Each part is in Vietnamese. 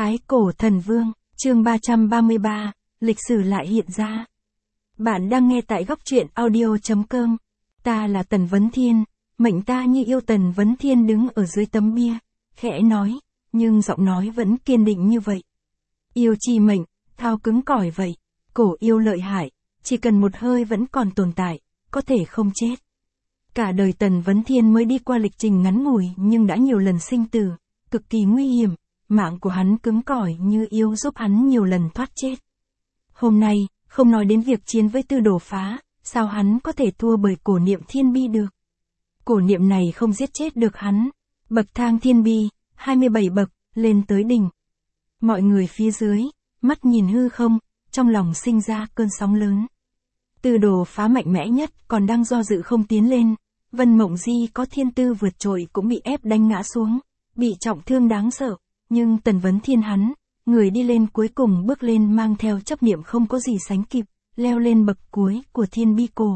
Thái cổ thần vương, chương 333, lịch sử lại hiện ra. Bạn đang nghe tại góc truyện audio.com. Ta là Tần Vấn Thiên, mệnh ta như yêu. Tần Vấn Thiên đứng ở dưới tấm bia, khẽ nói, nhưng giọng nói vẫn kiên định như vậy. Yêu chi mệnh, thao cứng cỏi vậy. Cổ yêu lợi hại, chỉ cần một hơi vẫn còn tồn tại, có thể không chết. Cả đời Tần Vấn Thiên mới đi qua lịch trình ngắn ngủi nhưng đã nhiều lần sinh tử, cực kỳ nguy hiểm. Mạng của hắn cứng cỏi như yêu giúp hắn nhiều lần thoát chết. Hôm nay, không nói đến việc chiến với Tư Đồ Phá, sao hắn có thể thua bởi cổ niệm thiên bi được. Cổ niệm này không giết chết được hắn. Bậc thang thiên bi, 27 bậc, lên tới đỉnh. Mọi người phía dưới, mắt nhìn hư không, trong lòng sinh ra cơn sóng lớn. Tư Đồ Phá mạnh mẽ nhất còn đang do dự không tiến lên. Vân Mộng Di có thiên tư vượt trội cũng bị ép đánh ngã xuống, bị trọng thương đáng sợ. Nhưng Tần Vấn Thiên hắn, người đi lên cuối cùng bước lên mang theo chấp niệm không có gì sánh kịp, leo lên bậc cuối của thiên bi cổ.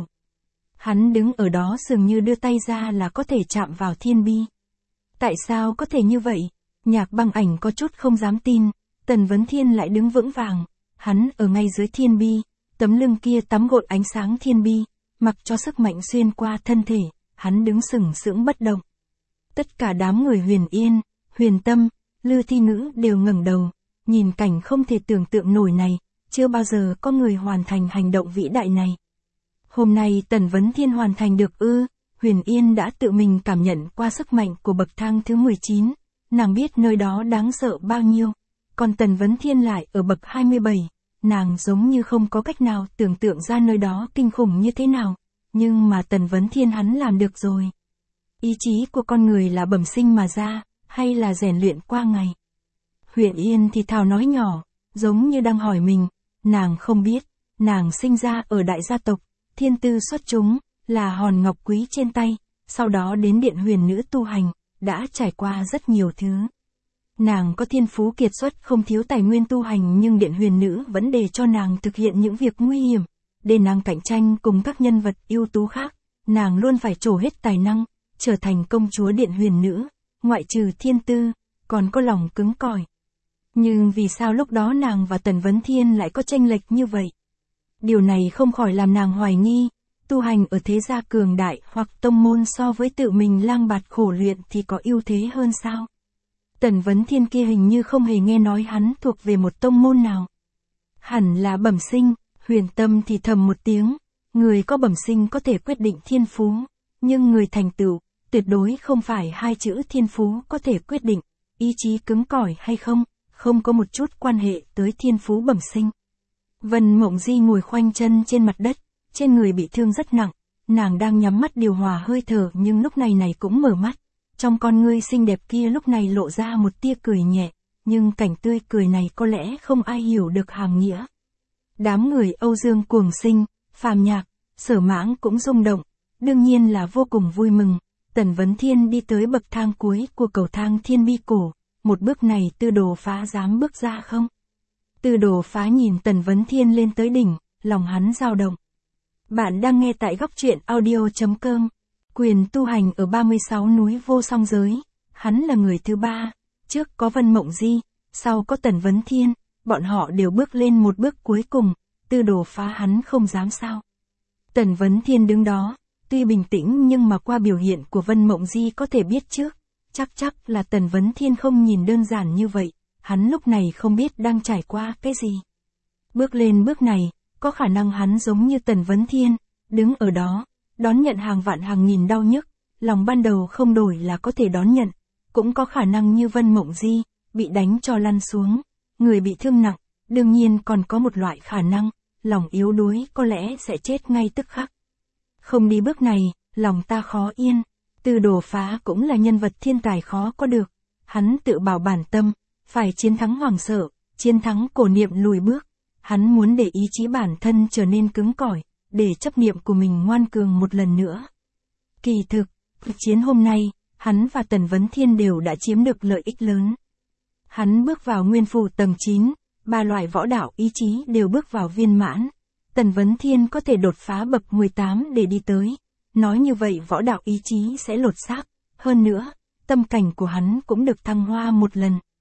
Hắn đứng ở đó dường như đưa tay ra là có thể chạm vào thiên bi. Tại sao có thể như vậy? Nhạc Băng Ảnh có chút không dám tin, Tần Vấn Thiên lại đứng vững vàng, hắn ở ngay dưới thiên bi, tấm lưng kia tắm gội ánh sáng thiên bi, mặc cho sức mạnh xuyên qua thân thể, hắn đứng sừng sững bất động. Tất cả đám người Huyền Yên, Huyền Tâm, Lư Thi Ngữ đều ngẩng đầu, nhìn cảnh không thể tưởng tượng nổi này, chưa bao giờ có người hoàn thành hành động vĩ đại này. Hôm nay Tần Vấn Thiên hoàn thành được ư? Huyền Yên đã tự mình cảm nhận qua sức mạnh của bậc thang thứ 19, nàng biết nơi đó đáng sợ bao nhiêu, còn Tần Vấn Thiên lại ở bậc 27, nàng giống như không có cách nào tưởng tượng ra nơi đó kinh khủng như thế nào, nhưng mà Tần Vấn Thiên hắn làm được rồi. Ý chí của con người là bẩm sinh mà ra, hay là rèn luyện qua ngày? Huyền Yên thì thào nói nhỏ, giống như đang hỏi mình, nàng không biết, nàng sinh ra ở đại gia tộc, thiên tư xuất chúng, là hòn ngọc quý trên tay, sau đó đến Điện Huyền Nữ tu hành, đã trải qua rất nhiều thứ. Nàng có thiên phú kiệt xuất không thiếu tài nguyên tu hành nhưng Điện Huyền Nữ vẫn để cho nàng thực hiện những việc nguy hiểm, để nàng cạnh tranh cùng các nhân vật ưu tú khác, nàng luôn phải trổ hết tài năng, trở thành công chúa Điện Huyền Nữ. Ngoại trừ thiên tư, còn có lòng cứng cỏi. Nhưng vì sao lúc đó nàng và Tần Vấn Thiên lại có chênh lệch như vậy? Điều này không khỏi làm nàng hoài nghi, tu hành ở thế gia cường đại hoặc tông môn so với tự mình lang bạt khổ luyện thì có ưu thế hơn sao? Tần Vấn Thiên kia hình như không hề nghe nói hắn thuộc về một tông môn nào. Hẳn là bẩm sinh, Huyền Tâm thì thầm một tiếng, người có bẩm sinh có thể quyết định thiên phú, nhưng người thành tựu, tuyệt đối không phải hai chữ thiên phú có thể quyết định, ý chí cứng cỏi hay không, không có một chút quan hệ tới thiên phú bẩm sinh. Vân Mộng Di ngồi khoanh chân trên mặt đất, trên người bị thương rất nặng, nàng đang nhắm mắt điều hòa hơi thở nhưng lúc này cũng mở mắt, trong con ngươi xinh đẹp kia lúc này lộ ra một tia cười nhẹ, nhưng cảnh tươi cười này có lẽ không ai hiểu được hàm nghĩa. Đám người Âu Dương cuồng sinh, Phàm Nhạc, Sở Mãng cũng rung động, đương nhiên là vô cùng vui mừng. Tần Vấn Thiên đi tới bậc thang cuối của cầu thang thiên bi cổ, một bước này Tư Đồ Phá dám bước ra không? Tư Đồ Phá nhìn Tần Vấn Thiên lên tới đỉnh, lòng hắn dao động. Bạn đang nghe tại góc truyện audio.com. Quyền tu hành ở 36 núi vô song giới, hắn là người thứ ba, trước có Vân Mộng Di, sau có Tần Vấn Thiên, bọn họ đều bước lên một bước cuối cùng, Tư Đồ Phá hắn không dám sao? Tần Vấn Thiên đứng đó. Tuy bình tĩnh nhưng mà qua biểu hiện của Vân Mộng Di có thể biết trước, chắc là Tần Vấn Thiên không nhìn đơn giản như vậy, hắn lúc này không biết đang trải qua cái gì. Bước lên bước này, có khả năng hắn giống như Tần Vấn Thiên, đứng ở đó, đón nhận hàng vạn hàng nghìn đau nhức, lòng ban đầu không đổi là có thể đón nhận, cũng có khả năng như Vân Mộng Di, bị đánh cho lăn xuống, người bị thương nặng, đương nhiên còn có một loại khả năng, lòng yếu đuối có lẽ sẽ chết ngay tức khắc. Không đi bước này, lòng ta khó yên. Tư Đồ Phá cũng là nhân vật thiên tài khó có được. Hắn tự bảo bản tâm, phải chiến thắng hoàng sợ, chiến thắng cổ niệm lùi bước. Hắn muốn để ý chí bản thân trở nên cứng cỏi, để chấp niệm của mình ngoan cường một lần nữa. Kỳ thực, cuộc chiến hôm nay, hắn và Tần Vấn Thiên đều đã chiếm được lợi ích lớn. Hắn bước vào nguyên phủ tầng 9, ba loại võ đạo ý chí đều bước vào viên mãn. Tần Vấn Thiên có thể đột phá bậc 18 để đi tới, nói như vậy võ đạo ý chí sẽ lột xác, hơn nữa, tâm cảnh của hắn cũng được thăng hoa một lần.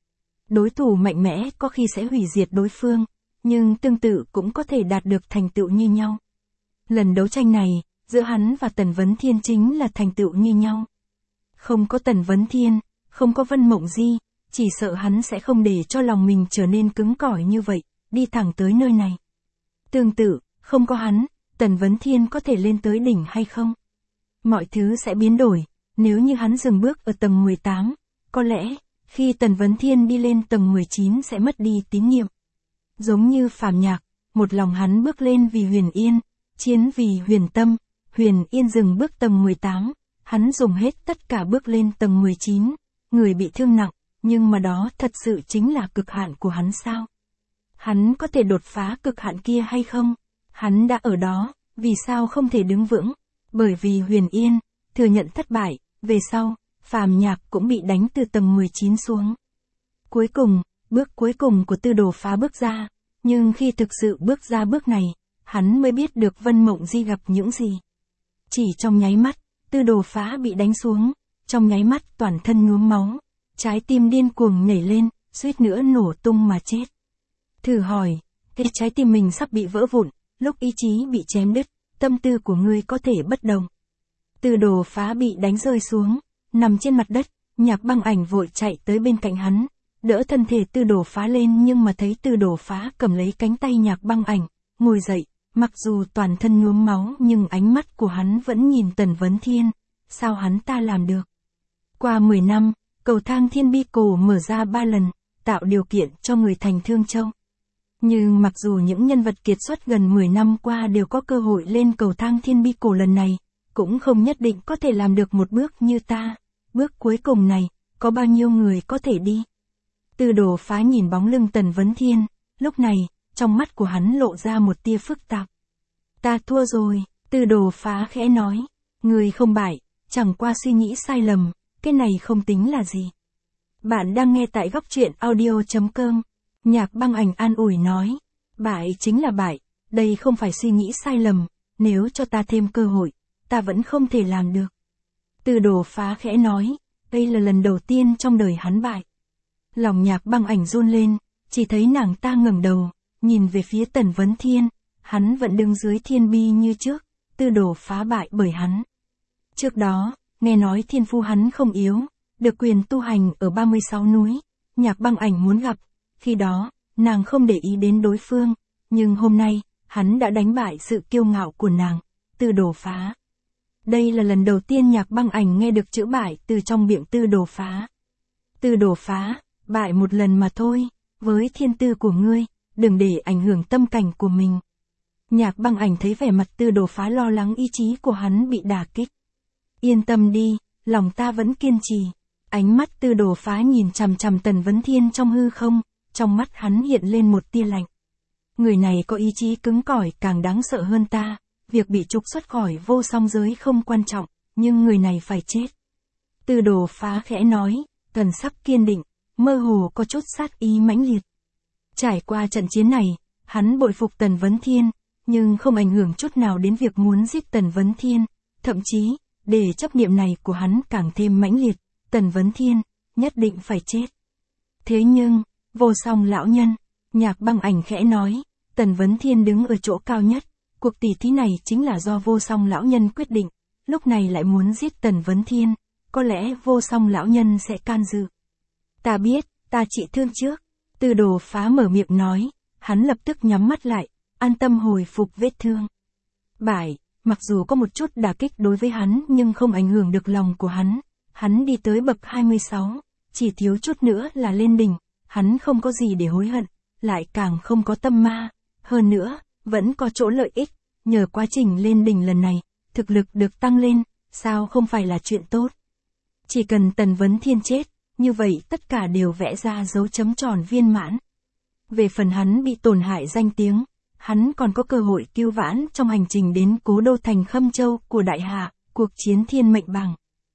Đối thủ mạnh mẽ có khi sẽ hủy diệt đối phương, nhưng tương tự cũng có thể đạt được thành tựu như nhau. Lần đấu tranh này, giữa hắn và Tần Vấn Thiên chính là thành tựu như nhau. Không có Tần Vấn Thiên, không có Vân Mộng Di, chỉ sợ hắn sẽ không để cho lòng mình trở nên cứng cỏi như vậy, đi thẳng tới nơi này. Tương tự, không có hắn, Tần Vấn Thiên có thể lên tới đỉnh hay không? Mọi thứ sẽ biến đổi, nếu như hắn dừng bước ở tầng 18, có lẽ, khi Tần Vấn Thiên đi lên tầng 19 sẽ mất đi tín nhiệm. Giống như Phàm Nhạc, một lòng hắn bước lên vì Huyền Yên, chiến vì Huyền Tâm, Huyền Yên dừng bước tầng 18, hắn dùng hết tất cả bước lên tầng 19, người bị thương nặng, nhưng mà đó thật sự chính là cực hạn của hắn sao? Hắn có thể đột phá cực hạn kia hay không? Hắn đã ở đó, vì sao không thể đứng vững? Bởi vì Huyền Yên thừa nhận thất bại, về sau, Phàm Nhạc cũng bị đánh từ tầng 19 xuống. Cuối cùng, bước cuối cùng của Tư Đồ Phá bước ra, nhưng khi thực sự bước ra bước này, hắn mới biết được Vân Mộng Di gặp những gì. Chỉ trong nháy mắt, Tư Đồ Phá bị đánh xuống, trong nháy mắt toàn thân nhuốm máu, trái tim điên cuồng nhảy lên, suýt nữa nổ tung mà chết. Thử hỏi, cái trái tim mình sắp bị vỡ vụn, lúc ý chí bị chém đứt, tâm tư của ngươi có thể bất đồng. Tư Đồ Phá bị đánh rơi xuống, nằm trên mặt đất, Nhạc Băng Ảnh vội chạy tới bên cạnh hắn, đỡ thân thể Tư Đồ Phá lên, nhưng mà thấy Tư Đồ Phá cầm lấy cánh tay Nhạc Băng Ảnh, ngồi dậy, mặc dù toàn thân nhuốm máu nhưng ánh mắt của hắn vẫn nhìn Tần Vấn Thiên, sao hắn ta làm được? Qua 10 năm, cầu thang Thiên Bi Cổ mở ra 3 lần, tạo điều kiện cho người thành Thương Châu. Nhưng mặc dù những nhân vật kiệt xuất gần 10 năm qua đều có cơ hội lên cầu thang Thiên Bi Cổ lần này, cũng không nhất định có thể làm được một bước như ta. Bước cuối cùng này, có bao nhiêu người có thể đi? Tư Đồ Phá nhìn bóng lưng Tần Vấn Thiên, lúc này, trong mắt của hắn lộ ra một tia phức tạp. Ta thua rồi, Tư Đồ Phá khẽ nói, người không bại, chẳng qua suy nghĩ sai lầm, cái này không tính là gì. Bạn đang nghe tại góc truyện audio.com, Nhạc Băng Ảnh an ủi nói, bại chính là bại, đây không phải suy nghĩ sai lầm, nếu cho ta thêm cơ hội, ta vẫn không thể làm được. Tư Đồ Phá khẽ nói, đây là lần đầu tiên trong đời hắn bại. Lòng Nhạc Băng Ảnh run lên, chỉ thấy nàng ta ngẩng đầu, nhìn về phía Tần Vấn Thiên, hắn vẫn đứng dưới thiên bi như trước, Tư Đồ Phá bại bởi hắn. Trước đó, nghe nói thiên phu hắn không yếu, được quyền tu hành ở 36 núi, Nhạc Băng Ảnh muốn gặp, khi đó, nàng không để ý đến đối phương, nhưng hôm nay, hắn đã đánh bại sự kiêu ngạo của nàng, Tư Đồ Phá. Đây là lần đầu tiên Nhạc Băng Ảnh nghe được chữ bại từ trong miệng Tư Đồ Phá. Tư Đồ Phá, bại một lần mà thôi, với thiên tư của ngươi, đừng để ảnh hưởng tâm cảnh của mình. Nhạc Băng Ảnh thấy vẻ mặt Tư Đồ Phá lo lắng, ý chí của hắn bị đả kích. Yên tâm đi, lòng ta vẫn kiên trì. Ánh mắt Tư Đồ Phá nhìn chằm chằm Tần Vấn Thiên trong hư không, trong mắt hắn hiện lên một tia lạnh. Người này có ý chí cứng cỏi càng đáng sợ hơn ta, việc bị trục xuất khỏi vô song giới không quan trọng, nhưng người này phải chết. Tư Đồ Phá khẽ nói, thần sắc kiên định, mơ hồ có chút sát ý mãnh liệt. Trải qua trận chiến này, hắn bội phục Tần Vấn Thiên, nhưng không ảnh hưởng chút nào đến việc muốn giết Tần Vấn Thiên, thậm chí, để chấp niệm này của hắn càng thêm mãnh liệt, Tần Vấn Thiên, nhất định phải chết. Thế nhưng, vô song lão nhân, Nhạc Băng Ảnh khẽ nói, Tần Vấn Thiên đứng ở chỗ cao nhất, cuộc tỷ thí này chính là do vô song lão nhân quyết định, lúc này lại muốn giết Tần Vấn Thiên, có lẽ vô song lão nhân sẽ can dự. Ta biết, ta trị thương trước, Tư Đồ Phá mở miệng nói, hắn lập tức nhắm mắt lại, an tâm hồi phục vết thương. Bại, mặc dù có một chút đả kích đối với hắn nhưng không ảnh hưởng được lòng của hắn đi tới bậc 26, chỉ thiếu chút nữa là lên đỉnh, hắn không có gì để hối hận, lại càng không có tâm ma, hơn nữa, vẫn có chỗ lợi ích, nhờ quá trình lên đỉnh lần này, thực lực được tăng lên, sao không phải là chuyện tốt. Chỉ cần Tần Vấn Thiên chết, như vậy tất cả đều vẽ ra dấu chấm tròn viên mãn. Về phần hắn bị tổn hại danh tiếng, hắn còn có cơ hội cứu vãn trong hành trình đến cố đô thành Khâm Châu của Đại Hạ, cuộc chiến thiên mệnh bảng.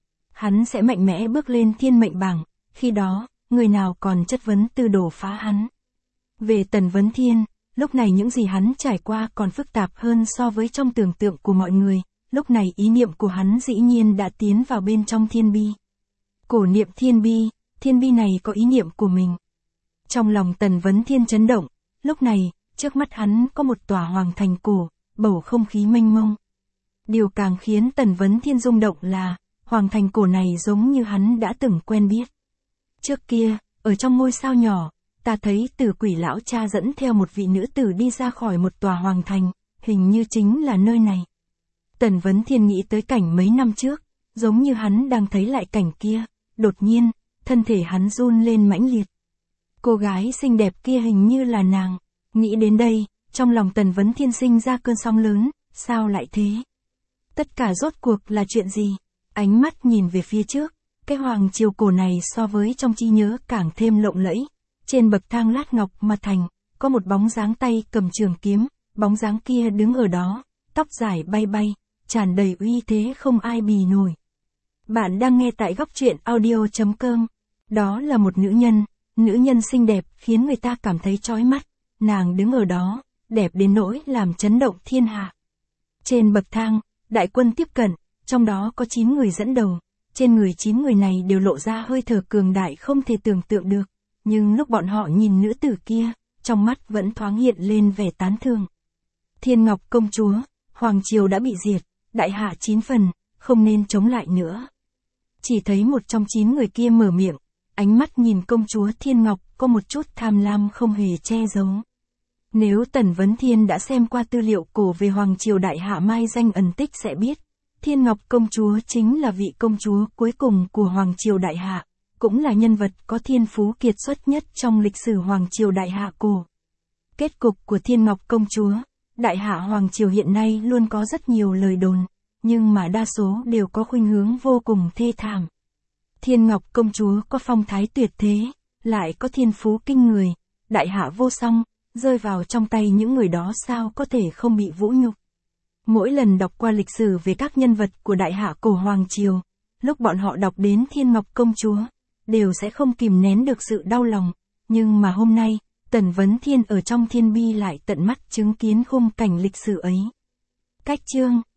Hắn sẽ mạnh mẽ bước lên thiên mệnh bảng, khi đó, người nào còn chất vấn Tư Đồ Phá hắn. Về Tần Vấn Thiên, lúc này những gì hắn trải qua còn phức tạp hơn so với trong tưởng tượng của mọi người, lúc này ý niệm của hắn dĩ nhiên đã tiến vào bên trong thiên bi. Cổ niệm thiên bi này có ý niệm của mình. Trong lòng Tần Vấn Thiên chấn động, lúc này, trước mắt hắn có một tòa hoàng thành cổ, bầu không khí mênh mông. Điều càng khiến Tần Vấn Thiên rung động là, hoàng thành cổ này giống như hắn đã từng quen biết. Trước kia, ở trong ngôi sao nhỏ, ta thấy Tử Quỷ lão cha dẫn theo một vị nữ tử đi ra khỏi một tòa hoàng thành, hình như chính là nơi này. Tần Vấn Thiên nghĩ tới cảnh mấy năm trước, giống như hắn đang thấy lại cảnh kia, đột nhiên, thân thể hắn run lên mãnh liệt. Cô gái xinh đẹp kia hình như là nàng. Nghĩ đến đây, trong lòng Tần Vấn Thiên sinh ra cơn sóng lớn, sao lại thế? Tất cả rốt cuộc là chuyện gì? Ánh mắt nhìn về phía trước, cái hoàng triều cổ này so với trong trí nhớ càng thêm lộng lẫy. Trên bậc thang lát ngọc mà thành, có một bóng dáng tay cầm trường kiếm, bóng dáng kia đứng ở đó, tóc dài bay bay, tràn đầy uy thế không ai bì nổi. Bạn đang nghe tại góc truyện audio.com. Đó là một nữ nhân xinh đẹp khiến người ta cảm thấy chói mắt, nàng đứng ở đó, đẹp đến nỗi làm chấn động thiên hạ. Trên bậc thang, đại quân tiếp cận, trong đó có 9 người dẫn đầu, trên người 9 người này đều lộ ra hơi thở cường đại không thể tưởng tượng được, nhưng lúc bọn họ nhìn nữ tử kia, trong mắt vẫn thoáng hiện lên vẻ tán thưởng. Thiên Ngọc công chúa, hoàng triều đã bị diệt, đại hạ 9 phần, không nên chống lại nữa. Chỉ thấy một trong 9 người kia mở miệng, ánh mắt nhìn công chúa Thiên Ngọc có một chút tham lam không hề che giấu. Nếu Tần Vấn Thiên đã xem qua tư liệu cổ về hoàng triều đại hạ mai danh ẩn tích sẽ biết, Thiên Ngọc công chúa chính là vị công chúa cuối cùng của hoàng triều đại hạ, cũng là nhân vật có thiên phú kiệt xuất nhất trong lịch sử hoàng triều đại hạ cổ. Kết cục của Thiên Ngọc công chúa, đại hạ hoàng triều hiện nay luôn có rất nhiều lời đồn, nhưng mà đa số đều có khuynh hướng vô cùng thê thảm. Thiên Ngọc công chúa có phong thái tuyệt thế, lại có thiên phú kinh người, đại hạ vô song, rơi vào trong tay những người đó sao có thể không bị vũ nhục. Mỗi lần đọc qua lịch sử về các nhân vật của đại hạ cổ hoàng triều, lúc bọn họ đọc đến Thiên Ngọc công chúa, đều sẽ không kìm nén được sự đau lòng, nhưng mà hôm nay, Tần Vấn Thiên ở trong thiên bi lại tận mắt chứng kiến khung cảnh lịch sử ấy. Cách chương